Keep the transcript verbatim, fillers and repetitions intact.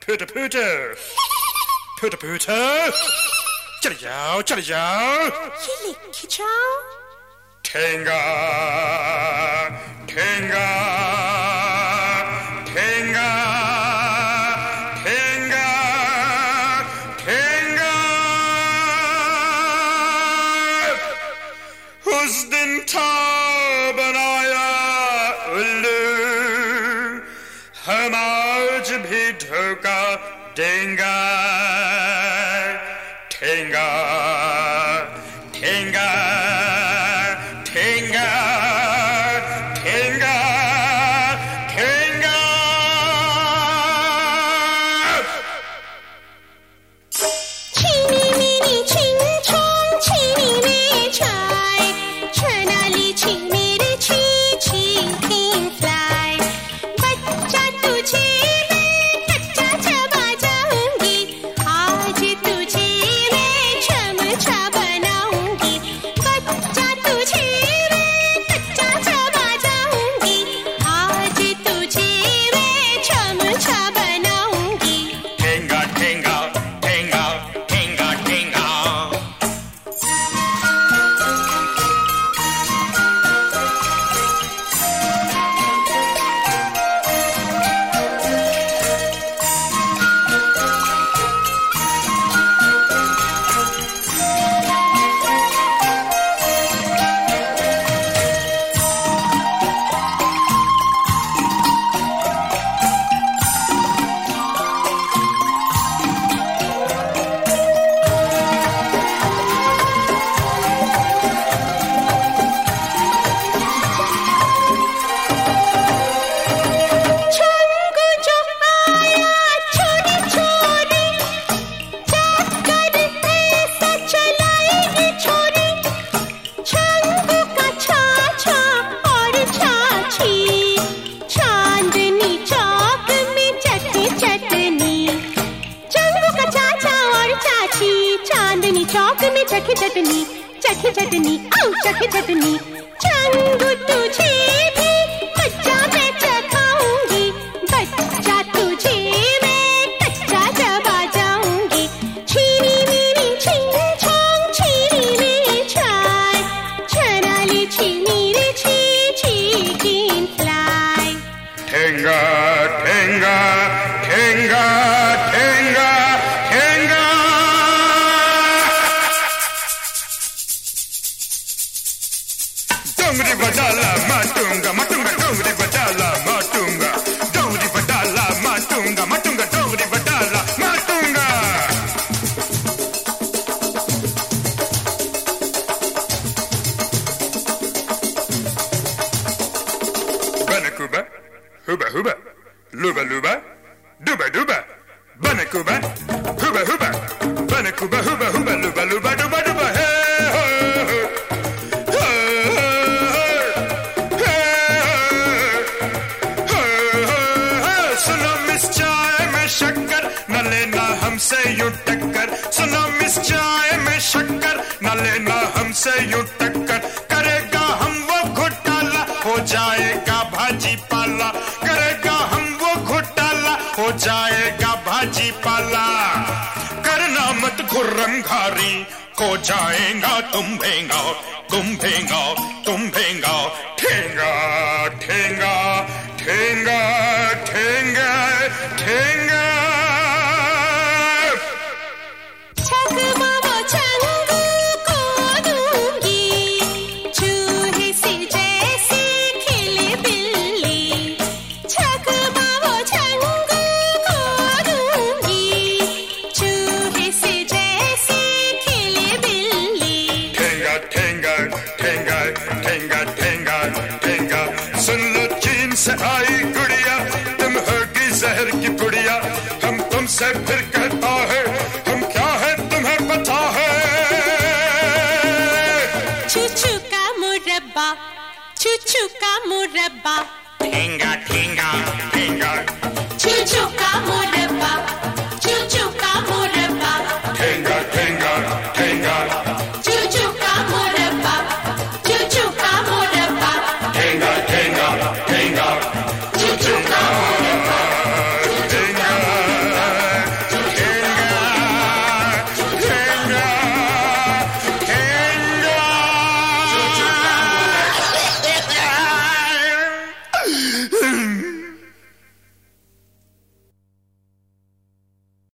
Put put put put चले जाओ चले जाओ ये लेके जाओ ठेंगा ठेंगा ठेंगा ठेंगा ठेंगा उस दिन था बनाया उल्लू हम आज भी धोखा देंगे ठेंगा ठेंगा ठेंगा ठेंगा ठेंगा चीनी मीनी छिंग छोंग चीनी में चाय छनाली चीनी रे छी छी किंग फ्लाई बच्चा तुझे मैं कच्चा चबा जाऊंगी आज तुझे मैं चमचा बनाऊंगी बच्चा तुझे मैं कच्चा चबा जाऊंगी आज तुझे मैं चमचा बनाऊंगी ठेंगा ठेंगा ठेंगा ठेंगा ठेंगा छंगू जो आया छोरी छोरी जाकर ऐसा चलाएगी छोरी छंगू का छाछा और छाछी चांदनी चौक में चटनी चटनी छंगू का चाचा और चाची चांदनी चौक में चटनी चटनी चटनी चटनी औ चटनी चटनी छंगू तुझे भी बच्चा मैं चखाऊंगी बच्चा तुझे मैं कच्चा चबा जाऊंगी चीनी मीनी छिंग छोंग चीनी में चाय छनाली चीनी रे छी छी किंग फ्लाई ठेंगा ठेंगा ठेंगा ठेंगा ठेंगा डोंगरी बजाला माटूंगा माटूंगा डोंगरी बजाला माटूंगा डोंगरी बजाला माटूंगा माटूंगा डोंगरी बजाला Matunga Banakuba, huba huba, luba luba, duba duba. Banakuba, huba huba, banakuba huba huba, luba luba, duba duba. Hey ho ho, hey hey. सुनो मिस चाय में शक्कर न लेना हमसे यूं टक्कर सुनो मिस चाय में शक्कर न लेना हमसे यूं टक्कर करेगा हम वो घोटाला हो जाएगा भाजी पाला करेगा हम वो घोटाला हो जाएगा भाजी पाला करना मत खुर्रम घारी हो जाएगा तुम भेंगा तुम भेंगा तुम भेंगा ठेंगा ठेंगा ठेंगा ठेंगा ठेंगा छकमा वो छंगू को दूंगी चूहे से जैसे खिले बिल्ली छकमा वो छंगू को दूंगी चूहे से जैसे खिले बिल्ली ठेंगा ठेंगा ठेंगा ठेंगा ठेंगा ठेंगा सुन लो चीन से आई गुड़िया तुम होगी जहर की पुड़िया हम तुमसे फिर कहता है हम क्या है तुम्हें पता है चूचू का मुरब्बा चूचू का मुरब्बा